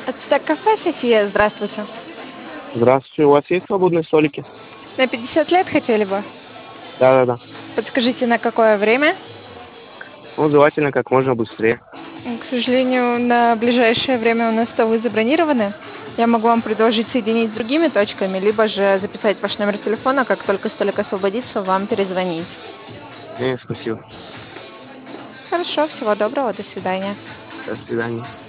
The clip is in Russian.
Ацтек кафе, София, здравствуйте. Здравствуйте, у вас есть свободные столики? На 50 лет хотели бы? Да-да-да. Подскажите, на какое время? Ну, желательно как можно быстрее. К сожалению, на ближайшее время у нас столы забронированы. Я могу вам предложить соединить с другими точками, либо же записать ваш номер телефона, как только столик освободится, вам перезвонить. Не, спасибо. Хорошо, всего доброго, до свидания. До свидания.